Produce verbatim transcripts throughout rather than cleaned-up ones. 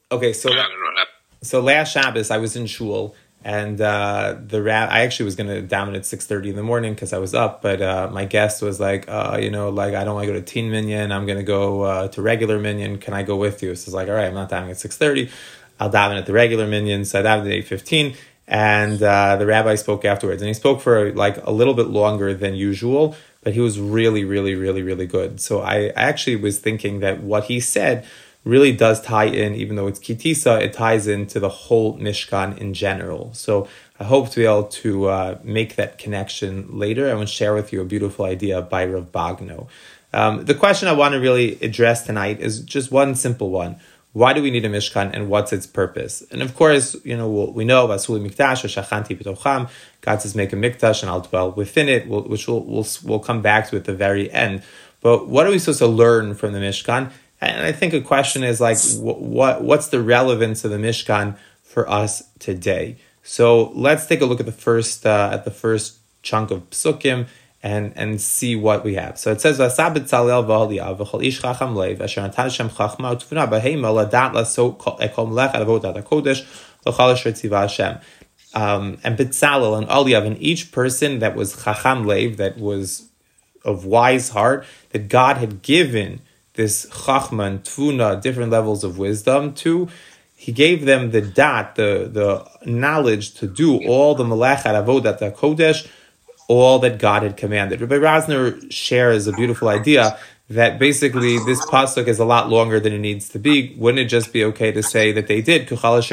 Okay, so so last Shabbos I was in shul, and uh, the rab I actually was going to daven at six thirty in the morning because I was up, but uh, my guest was like, uh, you know, like I don't want to go to teen minyan. I'm going to go uh, to regular minyan. Can I go with you? So it's like, all right, I'm not davening at six thirty. I'll daven at the regular minyan. So I davened at eight fifteen, and uh, the rabbi spoke afterwards, and he spoke for like a little bit longer than usual, but he was really, really, really, really good. So I, I actually was thinking that what he said really does tie in, even though it's Kitisa, it ties into the whole Mishkan in general. So I hope to be able to uh, make that connection later. I want to share with you a beautiful idea by Rav Bagno. Um, the question I want to really address tonight is just one simple one. Why do we need a Mishkan, and what's its purpose? And of course, you know, we know Vasuli Mikdash, Shachanti B'tocham, God says make a Mikdash and I'll dwell within it, which we'll, we'll, we'll come back to at the very end. But what are we supposed to learn from the Mishkan? And I think a question is like, what what's the relevance of the Mishkan for us today? So let's take a look at the first uh, at the first chunk of Psukim and and see what we have. So it says, "V'asab Betzalel v'Aholiav v'chol ish chacham leiv asher natan Hashem chachma u'tfuna b'heima ladat lasot kol melech avodat hakodesh l'chal asher tziva Hashem." Um, and Betzalel and Aholiav, and each person that was chacham leiv, that was of wise heart, that God had given this chachma and tfuna, different levels of wisdom to, he gave them the dat, the, the knowledge to do all the melech avodat hakodesh, all that God had commanded. Rabbi Rosner shares a beautiful idea that basically this pasuk is a lot longer than it needs to be. Wouldn't it just be okay to say that they did?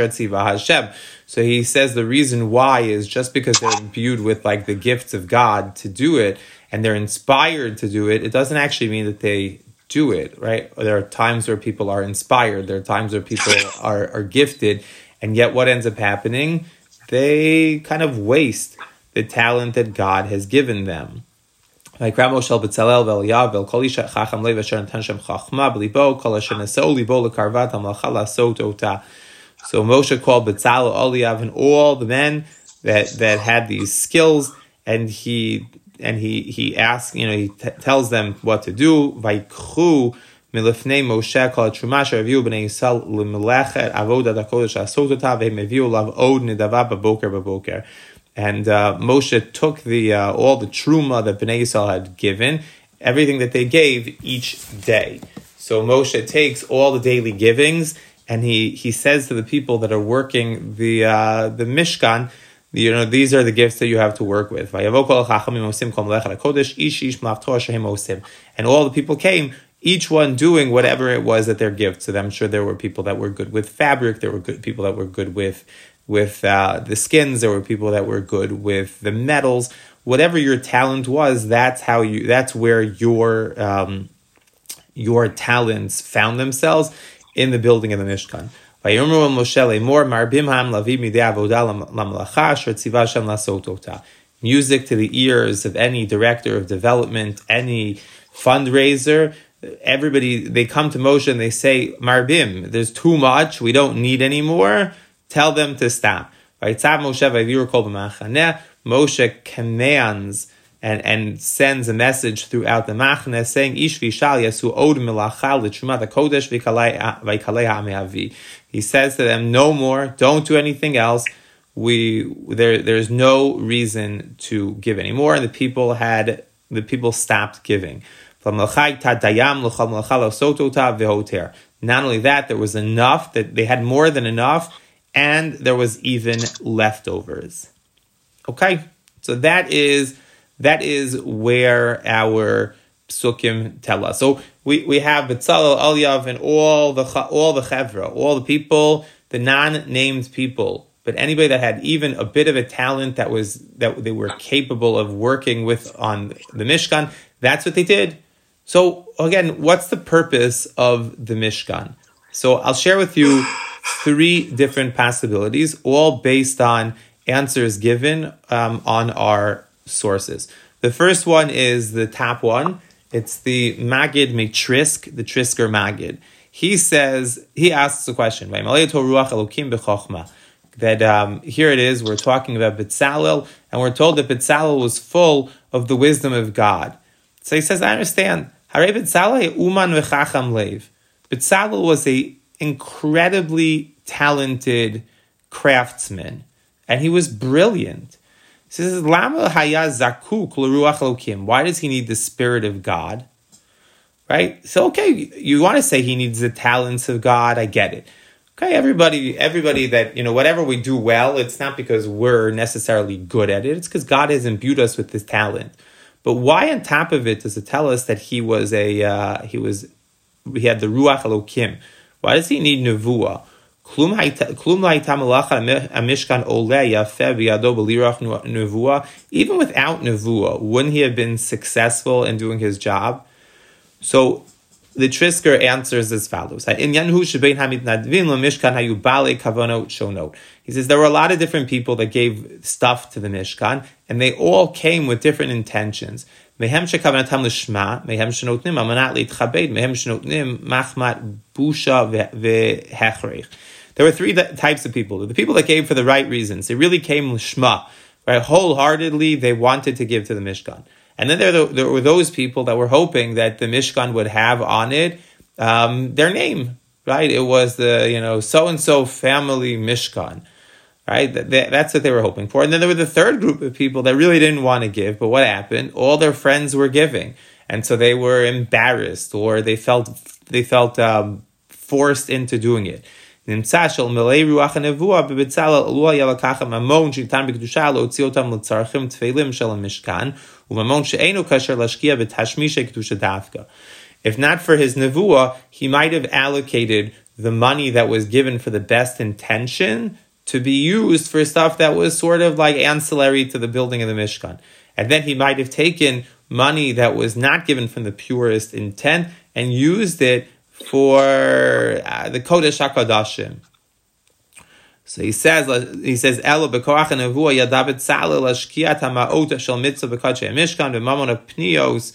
So he says the reason why is just because they're imbued with like the gifts of God to do it, and they're inspired to do it, it doesn't actually mean that they do it, right? There are times where people are inspired. There are times where people are, are gifted, and yet what ends up happening? They kind of waste the talent that God has given them. Like Ramoshel Betzalel v'Eliyav v'Kol Ish Chacham Leiv Asher Natan Hashem Chachma B'Libo Kol Asher Neseu Libo L'Karvat HaMalacha Lasot Ota. So Moshe called Betzalel, Eliyav, and all the men that that had these skills, and he and he he asks, you know, he t- tells them what to do. Vaikchu milifnei Moshe kol truma sheraviu b'nei Yisrael l'melechet avodat hakodesh asot ota v'hem eviu lav od nedava b'boker b'boker. And uh, Moshe took the uh, all the truma that Bnei Yisrael had given, everything that they gave each day. So Moshe takes all the daily givings, and he, he says to the people that are working the uh, the Mishkan, you know, these are the gifts that you have to work with. And all the people came, each one doing whatever it was that their gift. So I'm sure there were people that were good with fabric, there were good people that were good with with uh, the skins, there were people that were good with the metals. Whatever your talent was, that's how you. That's where your um, your talents found themselves in the building of the Mishkan. Music to the ears of any director of development, any fundraiser. Everybody, they come to Moshe and they say, Marbim, there's too much, we don't need any more. Tell them to stop. Moshe commands and, and sends a message throughout the Machne saying, Ish v'ishal yasu od melachal l'trumat hakodesh v'kalei ha'mehavi. He says to them, no more, don't do anything else. We there there's no reason to give anymore. And the people had the people stopped giving. Not only that, there was enough, that they had more than enough, and there was even leftovers. Okay, so that is that is where our psukim tell us. So we, we have Betzalel, Eliyav, and all the all the chevra, all the people, the non-named people, but anybody that had even a bit of a talent that was that they were capable of working with on the Mishkan, that's what they did. So again, what's the purpose of the Mishkan? So I'll share with you three different possibilities, all based on answers given um, on our sources. The first one is the top one. It's the Magid Mitrisk, the Trisker Magid. He says, he asks a question, that um, here it is, we're talking about Betzalel, and we're told that Betzalel was full of the wisdom of God. So he says, I understand. Betzalel was a incredibly talented craftsman, and he was brilliant. He says, Lama haya zakuk l'ruach Elokim. Why does he need the Spirit of God? Right? So, okay, you want to say he needs the talents of God. I get it. Okay, everybody, everybody that, you know, whatever we do well, it's not because we're necessarily good at it. It's because God has imbued us with this talent. But why on top of it does it tell us that he was a, uh, he was, he had the Ruach Elokim? Why does he need Nevuah? Even without Nevuah, wouldn't he have been successful in doing his job? So the Trisker answers as follows. He says there were a lot of different people that gave stuff to the Mishkan, and they all came with different intentions. There were three types of people. The people that gave for the right reasons. They really came l'shma, right? Wholeheartedly, they wanted to give to the Mishkan. And then there, there were those people that were hoping that the Mishkan would have on it um, their name, right? It was the, you know, so-and-so family Mishkan, right? That, that, that's what they were hoping for. And then there were the third group of people that really didn't want to give, but what happened? All their friends were giving. And so they were embarrassed, or they felt, they felt um, forced into doing it. נמצא של מלאי רוח הנבואה בבצלאל לו היה לקחת ממון שניתן בקדושה להוציא אותם לצרכים תפלים של המשכן וממון שאינו כשר להשקיע בתשמישי קדושה דווקא. If not for his nevuah, he might have allocated the money that was given for the best intention to be used for stuff that was sort of like ancillary to the building of the Mishkan. And then he might have taken money that was not given from the purest intent and used it for uh, the Kodesh HaKodashim. So he says, he says, Elo b'koach ha'nevuah yada b'tzalel l'shkiat ha'ma'ot shel mitzvah b'kodshei ha'mishkan v'mamon ha'pniyos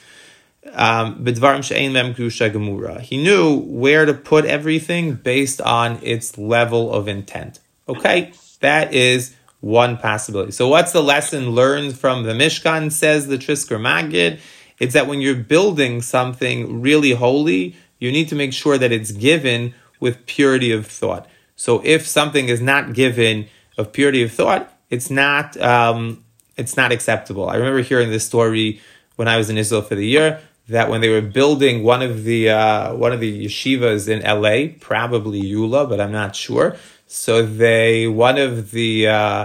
b'dvarim she'ein mem kedusha gemura. He knew where to put everything based on its level of intent. Okay, that is one possibility. So what's the lesson learned from the Mishkan, says the Trisker Maggid? It's that when you're building something really holy, you need to make sure that it's given with purity of thought. So if something is not given of purity of thought, it's not um, it's not acceptable. I remember hearing this story when I was in Israel for the year, that when they were building one of the uh, one of the yeshivas in L A, probably Yula, but I'm not sure. So they one of the uh,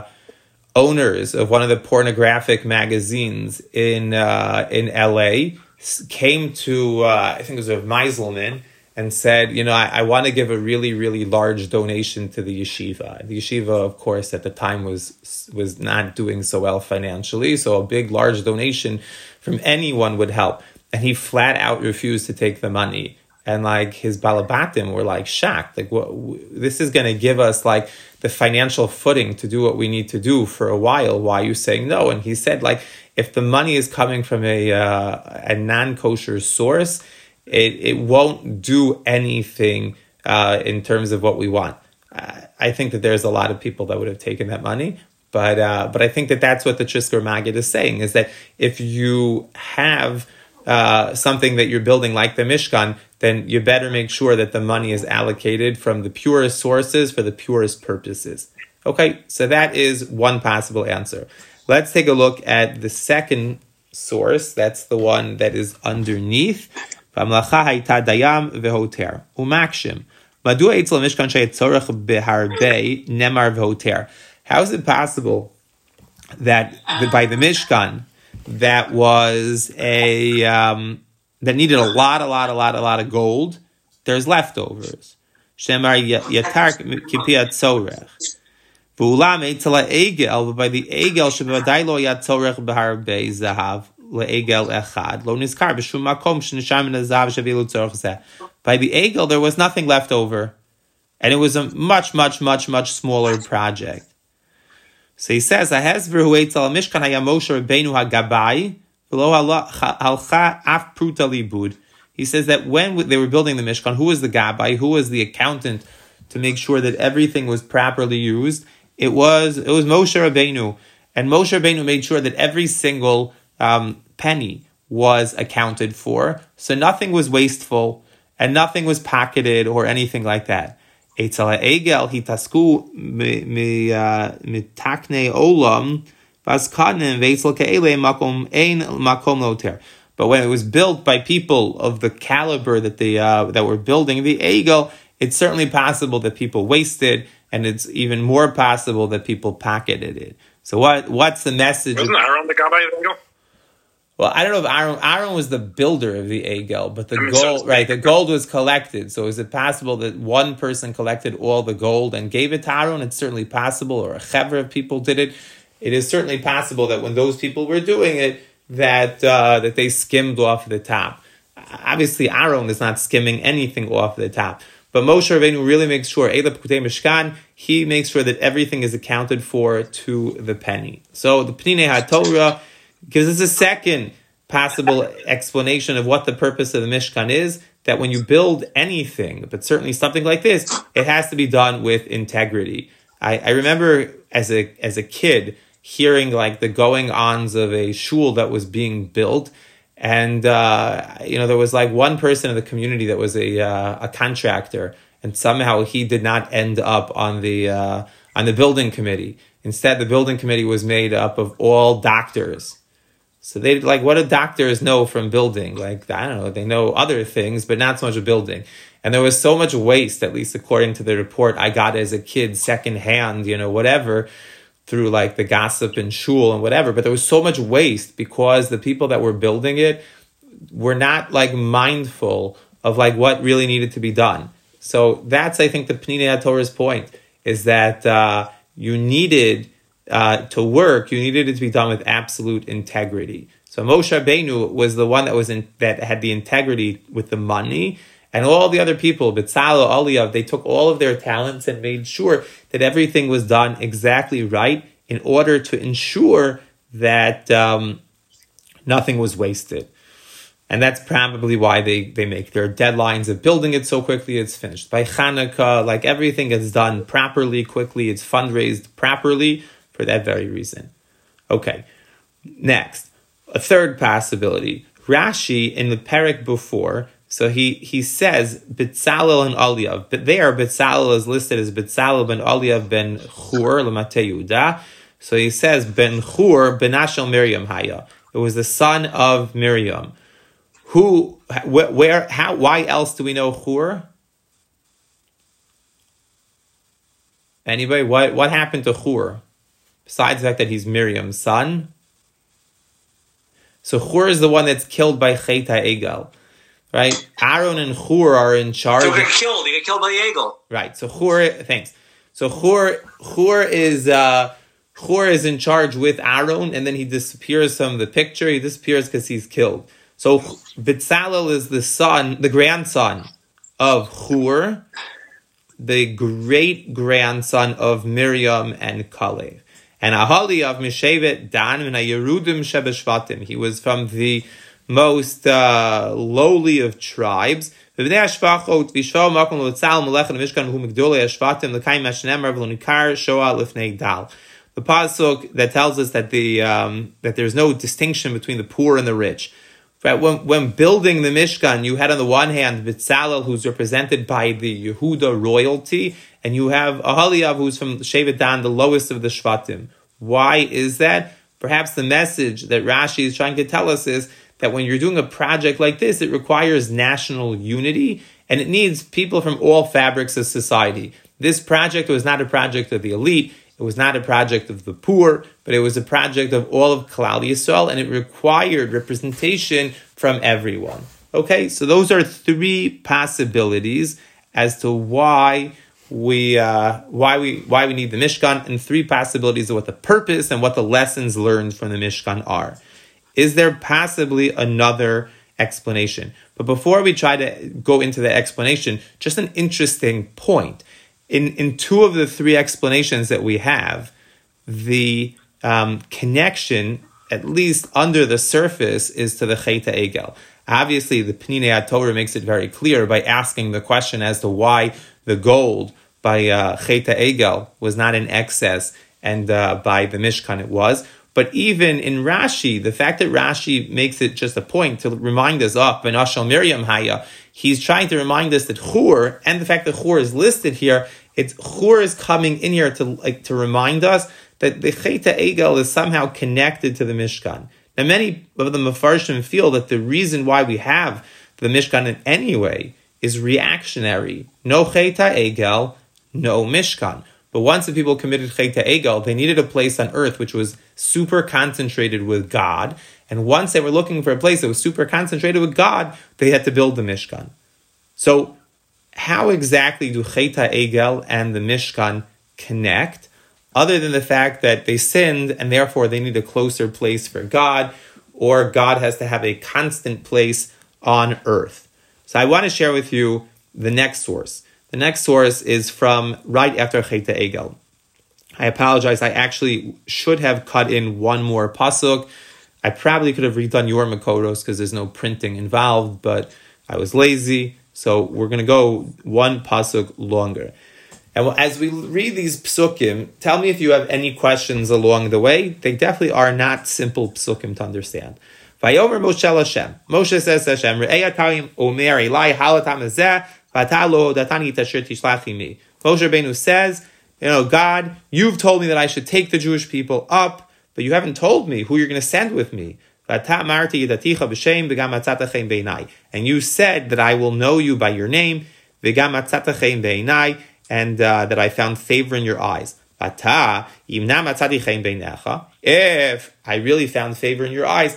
owners of one of the pornographic magazines in uh, in L A came to, uh, I think it was Rav Meiselman, and said, you know, I, I want to give a really, really large donation to the yeshiva. The yeshiva, of course, at the time was was not doing so well financially, so a big, large donation from anyone would help. And he flat out refused to take the money. And like his balabatim were like shocked. Like, what? This is going to give us like the financial footing to do what we need to do for a while. Why are you saying no? And he said, like, if the money is coming from a uh, a non-kosher source, it, it won't do anything uh, in terms of what we want. Uh, I think that there's a lot of people that would have taken that money. But uh, but I think that that's what the Trisker Maggid is saying, is that if you have uh, something that you're building like the Mishkan, then you better make sure that the money is allocated from the purest sources for the purest purposes. Okay, so that is one possible answer. Let's take a look at the second source. That's the one that is underneath. V'amlacha hayta dayam v'hoter umakshim. Madua etzel mishkan sheyitzorach beharbei nemar v'hoter. How is it possible that by the Mishkan that was a um, that needed a lot, a lot, a lot, a lot of gold, there's leftovers? Shemar yatar kipiyat tzorech. V'ulam eitzel egel, by the egel shebevadai lo yatzorech beharbei zahav leegel echad lo nizkar b'shum makom shenisham min hazahav shevilu tzorech zeh. By the egel there was nothing left over, and it was a much, much, much, much smaller project. So he says, "Ahezver hu eitzel mishkan haya Moshe Rabbeinu hagabai v'lo halcha af pruta libud." He says that when they were building the Mishkan, who was the gabai? Who was the accountant to make sure that everything was properly used? It was it was Moshe Rabbeinu, and Moshe Rabbeinu made sure that every single um, penny was accounted for, so nothing was wasteful and nothing was pocketed or anything like that. Eitzel ha'egel hitasku mitaknei olam v'askanim ve'etzel ke'ele makom ein makom loter. But when it was built by people of the caliber that they uh, that were building the egel, it's certainly possible that people wasted, and it's even more possible that people pocketed it. So what what's the message? Wasn't Aaron the guy by the egel? Well, I don't know if Aaron Aaron was the builder of the egel, but the I mean, gold, so right? The gold was collected. So is it possible that one person collected all the gold and gave it to Aaron? It's certainly possible, or a chevra of people did it. It is certainly possible that when those people were doing it, that uh, that they skimmed off the top. Obviously, Aaron is not skimming anything off the top. But Moshe Rabbeinu really makes sure, he makes sure that everything is accounted for to the penny. So the Pninei HaTorah gives us a second possible explanation of what the purpose of the Mishkan is, that when you build anything, but certainly something like this, it has to be done with integrity. I, I remember as a as a kid hearing like the going-ons of a shul that was being built, and uh, you know there was like one person in the community that was a uh, a contractor, and somehow he did not end up on the uh, on the building committee. Instead, the building committee was made up of all doctors. So they like, what do doctors know from building? Like, I don't know, they know other things, but not so much of building. And there was so much waste, at least according to the report I got as a kid, secondhand, you know, whatever, through like the gossip in shul and whatever. But there was so much waste because the people that were building it were not like mindful of like what really needed to be done. So that's, I think, the Pninei HaTorah's point, is that uh, you needed uh, to work, you needed it to be done with absolute integrity. So Moshe Rabbeinu was the one that was in, that had the integrity with the money, and all the other people, Betzalel, Eliyav, they took all of their talents and made sure that everything was done exactly right in order to ensure that um, nothing was wasted. And that's probably why they, they make their deadlines of building it so quickly it's finished. By Hanukkah, like everything is done properly, quickly, it's fundraised properly for that very reason. Okay, next, a third possibility. Rashi, in the parak before, so he, he says Betzalel and Eliyav, but there Betzalel is listed as Betzalel ben Eliyav ben Chur l'matei Yehuda. So he says ben Chur ben Ashel Miriam Haya. It was the son of Miriam. Who, where, where, how, why else do we know Chur? Anybody? What, what happened to Chur? Besides the fact that he's Miriam's son. So Chur is the one that's killed by Chet HaEgel. Right? Aaron and Chur are in charge. So he got killed. He got killed by the Egel. Right. So Chur, thanks. So Chur, Chur is, uh, Chur is in charge with Aaron, and then he disappears from the picture. He disappears because he's killed. So Betzalel is the son, the grandson of Chur, the great-grandson of Miriam and Kalev. And Ahali of Mishevet Dan and Yerudim Shebeshvatim. He was from the most uh, lowly of tribes. The pasuk that tells us that the um, that there's no distinction between the poor and the rich. Right? When, when building the Mishkan, you had on the one hand Betzalel, who's represented by the Yehuda royalty, and you have Ahaliav, who's from Shevet Dan, the lowest of the Shvatim. Why is that? Perhaps the message that Rashi is trying to tell us is that when you're doing a project like this, it requires national unity, and it needs people from all fabrics of society. This project was not a project of the elite, it was not a project of the poor, but it was a project of all of Klal Yisrael, and it required representation from everyone. Okay, so those are three possibilities as to why we uh, why we why we need the Mishkan, and three possibilities of what the purpose and what the lessons learned from the Mishkan are. Is there possibly another explanation? But before we try to go into the explanation, just an interesting point. In in two of the three explanations that we have, the um, connection, at least under the surface, is to the Chet HaEgel. Obviously, the Pninei HaTorah makes it very clear by asking the question as to why the gold by uh, Chet HaEgel was not in excess, and uh, by the Mishkan it was. But even in Rashi, the fact that Rashi makes it just a point to remind us of Ben Ashel Miriam Haya, he's trying to remind us that Chur, and the fact that Chur is listed here, it's Chur is coming in here to like to remind us that the Chet HaEgel is somehow connected to the Mishkan. Now, many of the Mefarshim feel that the reason why we have the Mishkan in any way is reactionary. No Chet HaEgel, no Mishkan. But once the people committed Chet HaEgel, they needed a place on earth which was super concentrated with God. And once they were looking for a place that was super concentrated with God, they had to build the Mishkan. So, how exactly do Chet HaEgel and the Mishkan connect? Other than the fact that they sinned and therefore they need a closer place for God, or God has to have a constant place on earth. So I want to share with you the next source. The next source is from right after Chet HaEgel. I apologize, I actually should have cut in one more pasuk. I probably could have redone your Makoros because there's no printing involved, but I was lazy, so we're going to go one pasuk longer. And as we read these psukim, tell me if you have any questions along the way. They definitely are not simple psukim to understand. Vayomer Moshe Hashem. Moshe says to Hashem, Re'ei atayim omer Elai halatam hazeh v'ata lo datani tasher tishlachi mi. Moshe Rabbeinu says, you know, God, you've told me that I should take the Jewish people up, but you haven't told me who you're going to send with me. And you said that I will know you by your name, and uh, that I found favor in your eyes. If I really found favor in your eyes,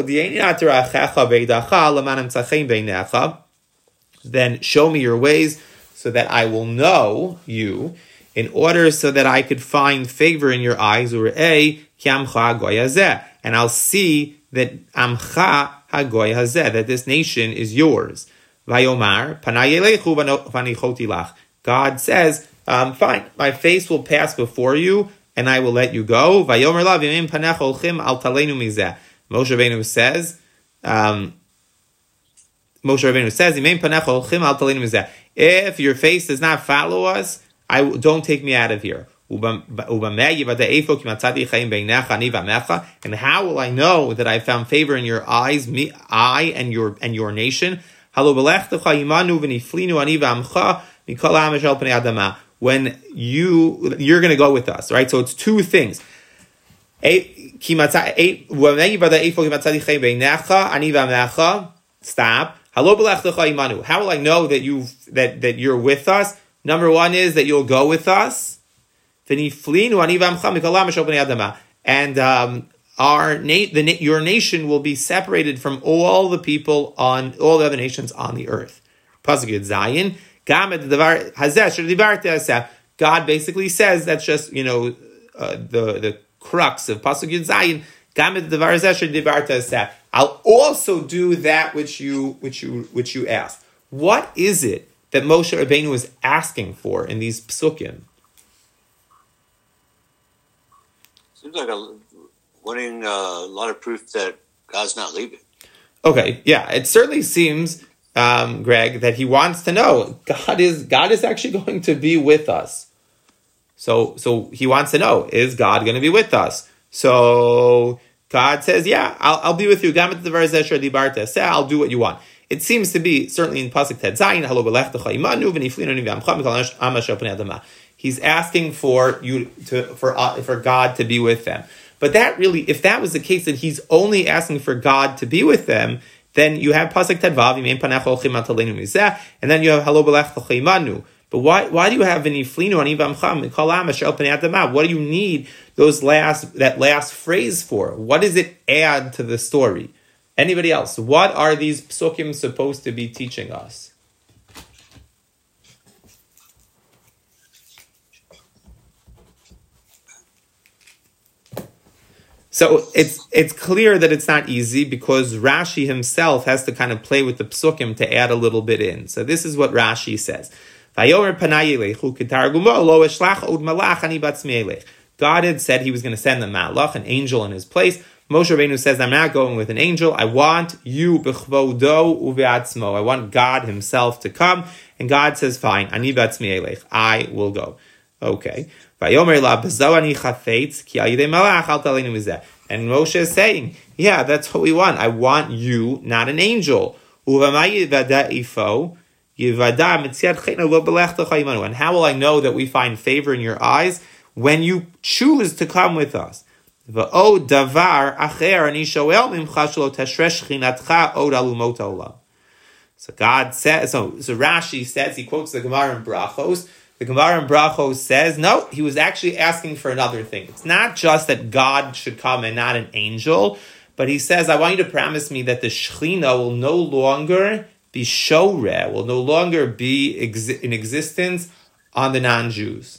then show me your ways so that I will know you, in order so that I could find favor in your eyes, and I'll see that Amcha Hagoy Hazeh, that this nation is yours. Vayomar, God says, um, fine, my face will pass before you, and I will let you go. Vayomer la v'imim panech olchim al talenu mizeh. Moshe Rabbeinu says, um, Moshe Rabbeinu says, "Imem panech olchim al talenu mizeh." If your face does not follow us, I don't take me out of here. And how will I know that I found favor in your eyes, me, I and your and your nation? When you you're going to go with us, right? So it's two things. Stop. How will I know that you that that you're with us? Number one is that you'll go with us. And um, our na- the your nation will be separated from all the people on all the other nations on the earth. Pasuk Yud Zayin. God basically says that's just you know uh, the the crux of Pasuk Yud Zayin. I'll also do that which you which you which you asked. What is it that Moshe Rabbeinu is asking for in these psukim? Seems like a, wanting a lot of proof that God's not leaving. Okay, yeah, it certainly seems, um, Greg, that he wants to know God is God is actually going to be with us. So, so he wants to know, is God going to be with us? So God says, yeah, I'll, I'll be with you. I'll do what you want. It seems to be, certainly in Pasuk Ted Zayin, he's asking for you to for uh, for God to be with them. But that really, if that was the case, that he's only asking for God to be with them, then you have Pasuk Ted Vav, and then you have Halo Belech T'chaimanu. But why why do you have V'niflinu ani v'amcha mikol ha'am asher al pnei adama? What do you need those last that last phrase for? What does it add to the story? Anybody else? What are these psukim supposed to be teaching us? So it's it's clear that it's not easy because Rashi himself has to kind of play with the psukim to add a little bit in. So this is what Rashi says. God had said he was going to send a malach, an angel in his place. Moshe Rabbeinu says, I'm not going with an angel. I want you, b'chvodo uve'atzmo. I want God himself to come. And God says, fine, ani b'atzmi elech. I will go. Okay. And Moshe is saying, yeah, that's what we want. I want you, not an angel. And how will I know that we find favor in your eyes? When you choose to come with us. So God says, so, so Rashi says, he quotes the Gemara in Brachos. The Gemara in Brachos says, no, he was actually asking for another thing. It's not just that God should come and not an angel, but he says, I want you to promise me that the Shechina will no longer be shoreh, will no longer be ex- in existence on the non-Jews.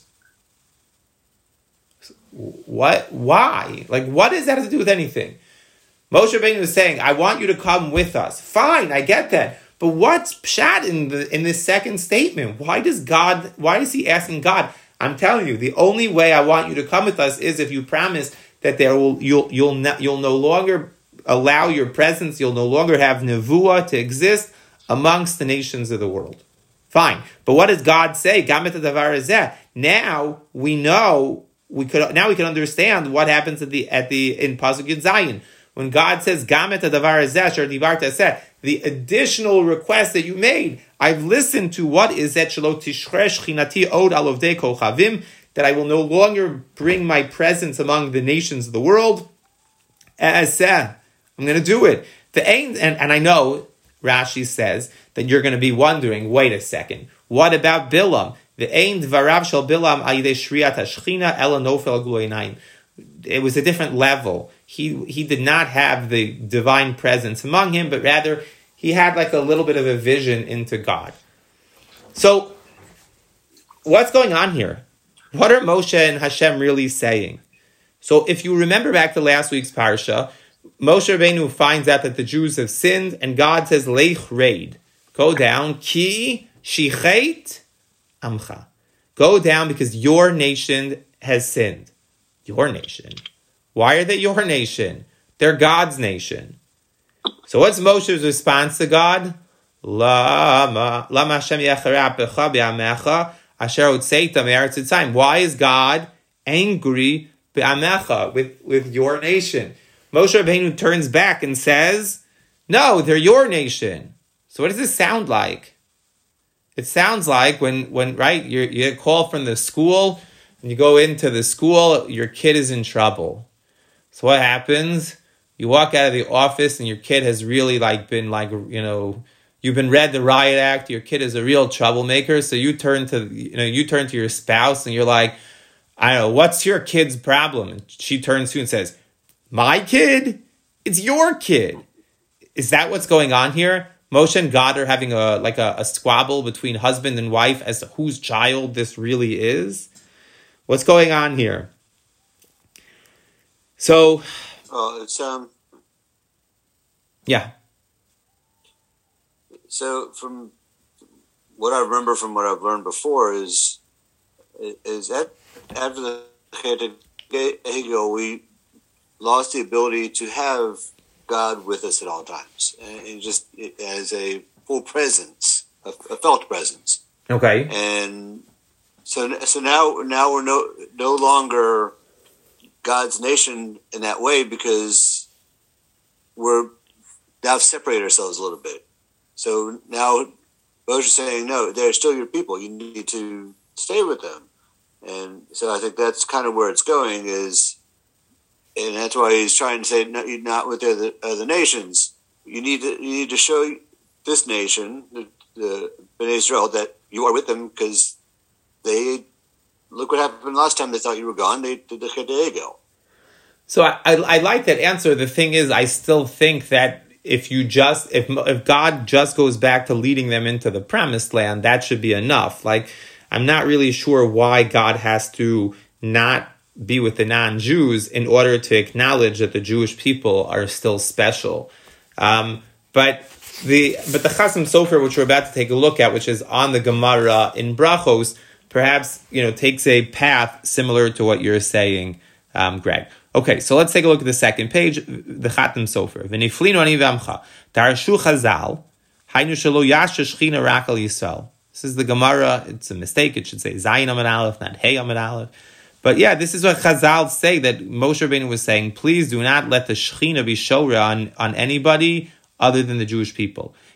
What? Why? Like, what does that have to do with anything? Moshe Rabbeinu is saying, I want you to come with us. Fine, I get that. But what's pshat in the in this second statement? Why does God, why is he asking God? I'm telling you, the only way I want you to come with us is if you promise that there will you'll you'll no, you'll no longer allow your presence, you'll no longer have nevuah to exist amongst the nations of the world. Fine. But what does God say? Now we know we could now we can understand what happens at the at the in Pasuk Yud Zayin. When God says Gamet Adavar Ezeh Divarta Seh, the additional request that you made, I've listened to what is that Shelo Tishresh Chinati Od Alovdei Kochavim, that I will no longer bring my presence among the nations of the world. As I'm going to do it. The and, and I know Rashi says that you're going to be wondering, wait a second, what about Bilam? The ein dvarav shel Bilam ayidei shriat hashchina ela nofel glueinayin. It was a different level. He he did not have the divine presence among him, but rather he had like a little bit of a vision into God. So, what's going on here? What are Moshe and Hashem really saying? So, if you remember back to last week's parsha, Moshe Rabbeinu finds out that the Jews have sinned, and God says, Leich reid, go down, ki shichet amcha. Go down because your nation has sinned. Your nation. Why are they your nation? They're God's nation. So what's Moshe's response to God? Lama, lama Hashem yecharapcha b'amecha asher otzeita me'eretz Mitzrayim. Why is God angry b'amecha with with your nation? Moshe Rabbeinu turns back and says, "No, they're your nation." So what does this sound like? It sounds like when when right you you get a call from the school. And you go into the school, your kid is in trouble. So what happens? You walk out of the office and your kid has really like been like, you know, you've been read the riot act, your kid is a real troublemaker. So you turn to, you know, you turn to your spouse and you're like, I don't know, what's your kid's problem? And she turns to you and says, my kid? It's your kid. Is that what's going on here? Moshe and God are having a like a, a squabble between husband and wife as to whose child this really is. What's going on here? So, oh, it's um, yeah. So, from what I remember from what I've learned before is is that after the Hegel, we lost the ability to have God with us at all times, and just as a full presence, a, a felt presence. Okay, and. So, so now, now we're no no longer God's nation in that way because we're now separated ourselves a little bit. So now, Moshe is saying, no, they're still your people. You need to stay with them, and so I think that's kind of where it's going. Is, and that's why he's trying to say, no, you're not with the other, other nations. You need to you need to show this nation, the, the Bnei Israel, that you are with them because. They look what happened last time they thought you were gone. They did the Chedegel. So I, I I like that answer. The thing is, I still think that if you just if if God just goes back to leading them into the promised land, that should be enough. Like I'm not really sure why God has to not be with the non-Jews in order to acknowledge that the Jewish people are still special. Um, but the but the Chasam Sofer, which we're about to take a look at, which is on the Gemara in Brachos, perhaps, you know, takes a path similar to what you're saying, um, Greg. Okay, so let's take a look at the second page, the Chatam Sofer. V'niflinu ani v'amcha, tarshu chazal, haynu shelo yasha shchina rak al Yisrael. This is the Gemara, it's a mistake, it should say Zayin Amud Aleph, not Hey Amud Aleph. But yeah, this is what Chazal say, that Moshe Rabbeinu was saying, please do not let the Shechina be shora on, on anybody other than the Jewish people.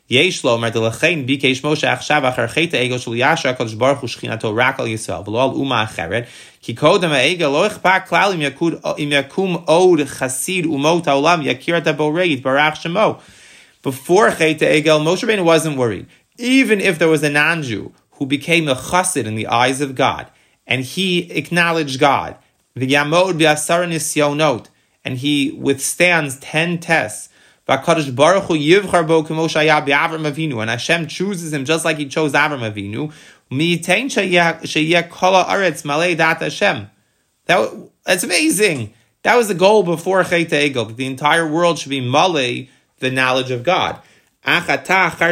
Yesh lo mar delechein bikesh Moshe achshav achar chet ha'egel shel yashar HaKadosh Baruch Hu shchinato rak al Yisrael v'lo al umma acheret ki kodem ha'egel lo ichpa klal im yakud im yakum od chasid umot ha'olam yakir et ha'borei barach shemo. Before chet ha'egel, Moshe Rabbeinu wasn't worried. Even if there was a non-Jew who became a chassid in the eyes of God, and he acknowledged God, v'yamod b'asar nisyonot, and he withstands ten tests, v'akadosh baruch hu yivchar bo k'mo shaya b'Avram Avinu, and Hashem chooses him just like he chose Avram Avinu, mi'itein sheyeh kol ha'aretz malei dat Hashem. That, that's amazing. That was the goal before Chet HaEgel, that the entire world should be malei the knowledge of God. But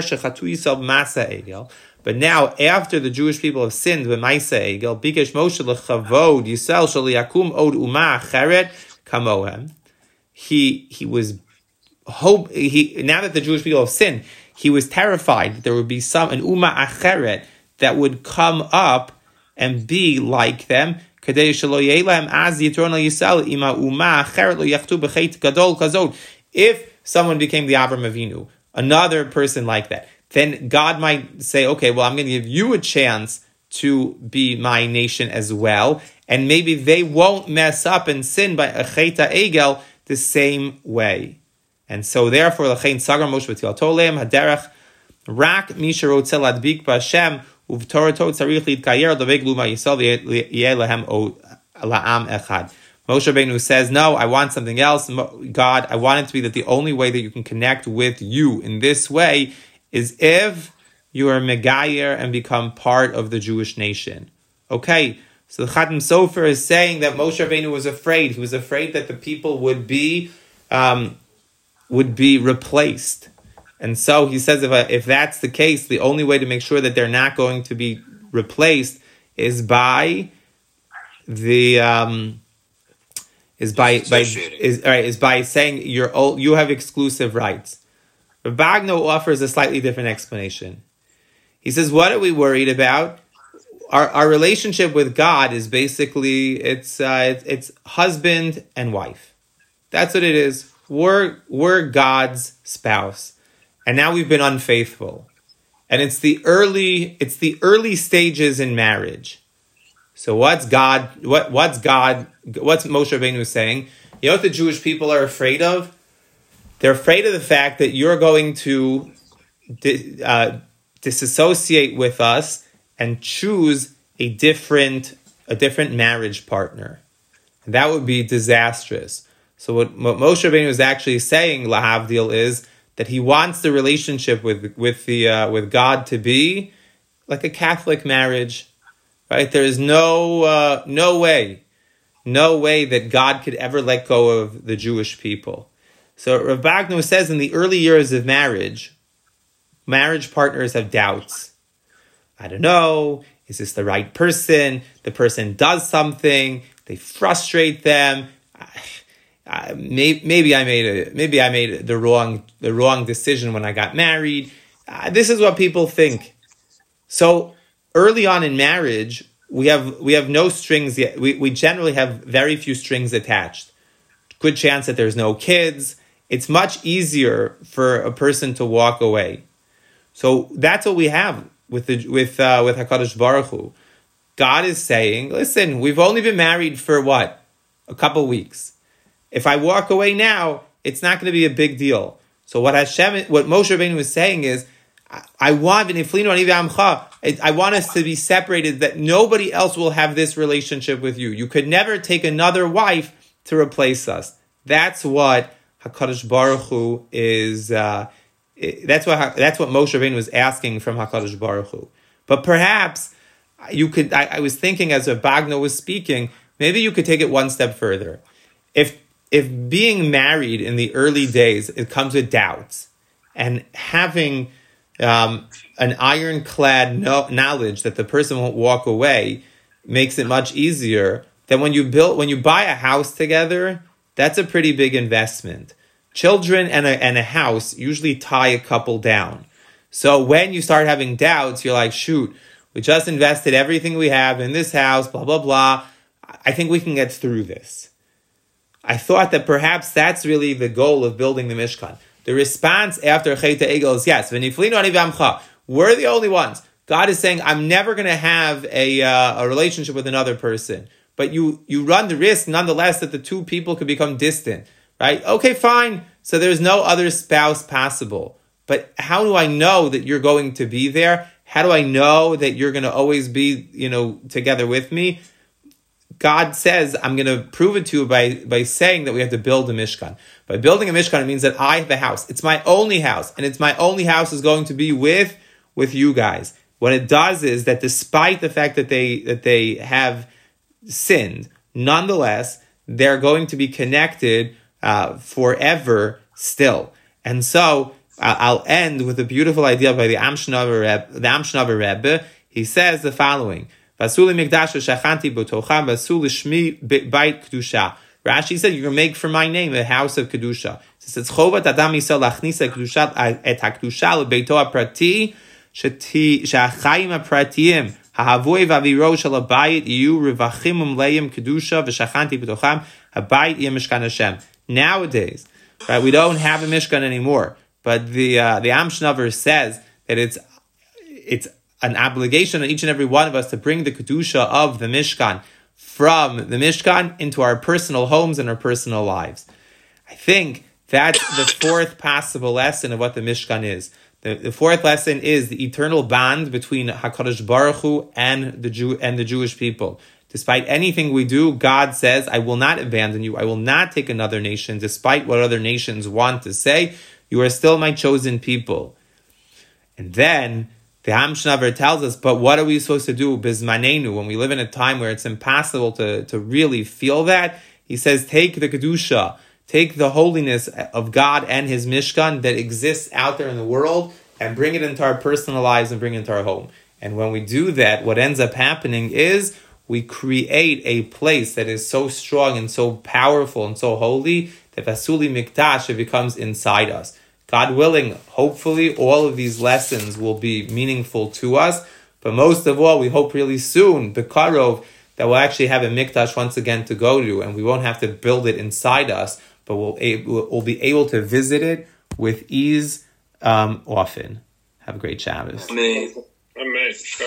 now, after the Jewish people have sinned with Maisa Egel, Bikesh Moshe lechavod Yisrael shel yakum od umah acheret kamohem. He he was hope he now that the Jewish people have sinned, he was terrified that there would be some an umah acheret that would come up and be like them. Kadei shelo yeh lahem az yitron Yisrael ima umah acheret lo yachtu b'chet gadol kazod. If someone became the Avram Avinu, another person like that, then God might say, okay, well, I'm going to give you a chance to be my nation as well, and maybe they won't mess up and sin by a Chet HaEgel the same way. And so therefore, L'chein Sagar Moshe B'Tilato Lehem Haderech Rak Misha Rotzeh Ladbik B'Hashem Uv'Torato Tzarich Lidkayer L'Veg Luma Yisrael V'Yeh Lehem La'am Echad. Moshe Rabbeinu says, no, I want something else. God, I want it to be that the only way that you can connect with you in this way is if you are Megayer and become part of the Jewish nation. Okay, so the Chatam Sofer is saying that Moshe Rabbeinu was afraid. He was afraid that the people would be um, would be replaced. And so he says if, I, if that's the case, the only way to make sure that they're not going to be replaced is by the... Um, Is by by is all right is by saying you're all, you have exclusive rights. Rav Bagno offers a slightly different explanation. He says, "What are we worried about? Our our relationship with God is basically it's uh, it's, it's husband and wife. That's what it is. We're we're God's spouse, and now we've been unfaithful, and it's the early it's the early stages in marriage." So what's God? What what's God? What's Moshe Rabbeinu saying? You know what the Jewish people are afraid of? They're afraid of the fact that you're going to di- uh, disassociate with us and choose a different a different marriage partner. And that would be disastrous. So what, what Moshe Rabbeinu is actually saying, lahavdil, is that he wants the relationship with with the uh, with God to be like a Catholic marriage. Right? There is no uh, no way, no way that God could ever let go of the Jewish people. So Rav Bagno says in the early years of marriage, marriage partners have doubts. I don't know, is this the right person? The person does something, they frustrate them. Uh, maybe, maybe I made a maybe I made the wrong the wrong decision when I got married. Uh, this is what people think. So early on in marriage, we have we have no strings yet. We, we generally have very few strings attached. Good chance that there's no kids. It's much easier for a person to walk away. So that's what we have with the with uh, with Hakadosh Baruch Hu. God is saying, listen, we've only been married for what? A couple weeks. If I walk away now, it's not going to be a big deal. So what Hashem, what Moshe Rabbeinu is saying is, I want I want us to be separated, that nobody else will have this relationship with you. You could never take another wife to replace us. That's what HaKadosh Baruch Hu is. Uh, that's what that's what Moshe Rabbeinu was asking from HaKadosh Baruch Hu. But perhaps you could. I, I was thinking as Rav Bagno was speaking, maybe you could take it one step further. If if being married in the early days, it comes with doubts, and having Um, an ironclad no- knowledge that the person won't walk away makes it much easier than when you build, when you buy a house together. That's a pretty big investment. Children and a, and a house usually tie a couple down. So when you start having doubts, you're like, shoot, we just invested everything we have in this house, blah, blah, blah. I think we can get through this. I thought that perhaps that's really the goal of building the Mishkan. The response after Chet Egel is yes. We're the only ones. God is saying, I'm never going to have a uh, a relationship with another person. But you you run the risk, nonetheless, that the two people could become distant. Right? Okay, fine. So there's no other spouse possible. But how do I know that you're going to be there? How do I know that you're going to always be, you know, together with me? God says, I'm going to prove it to you by, by saying that we have to build a Mishkan. By building a Mishkan, it means that I have a house. It's my only house. And it's my only house is going to be with, with you guys. What it does is that despite the fact that they, that they have sinned, nonetheless, they're going to be connected uh, forever still. And so, I'll end with a beautiful idea by the Amshnover Rebbe. The Amshnover Rebbe, he says the following: "Vasuli mikdash shachanti b'tocham, vasuli shmi bait kedusha." Rashi said, "You're going to make for my name a house of kedusha." It says, "Chovat adam yisrael lachnisa kedusha et hakdusha lebeito aprati sheti shachayim apratiyim hahavui v'aviro shel habayit iyu revachim umleim kedusha v'shachanti b'tocham habayit yeh mishkan Hashem." Nowadays, right, we don't have a mishkan anymore. But the uh, the Amshnover says that it's it's an obligation on each and every one of us to bring the Kedusha of the Mishkan from the Mishkan into our personal homes and our personal lives. I think that's the fourth possible lesson of what the Mishkan is. The, the fourth lesson is the eternal bond between HaKadosh Baruch Hu and the Jew and the Jewish people. Despite anything we do, God says, I will not abandon you. I will not take another nation, despite what other nations want to say. You are still my chosen people. And then the Amshnover tells us, but what are we supposed to do bizmanenu when we live in a time where it's impossible to, to really feel that? He says, take the Kedusha, take the holiness of God and His Mishkan that exists out there in the world and bring it into our personal lives and bring it into our home. And when we do that, what ends up happening is we create a place that is so strong and so powerful and so holy that Vasuli Mikdash, it becomes inside us. God willing, hopefully all of these lessons will be meaningful to us. But most of all, we hope really soon, Bekarov, that we'll actually have a Mikdash once again to go to, and we won't have to build it inside us, but we'll, we'll be able to visit it with ease um, often. Have a great Shabbos. Amen. Amen.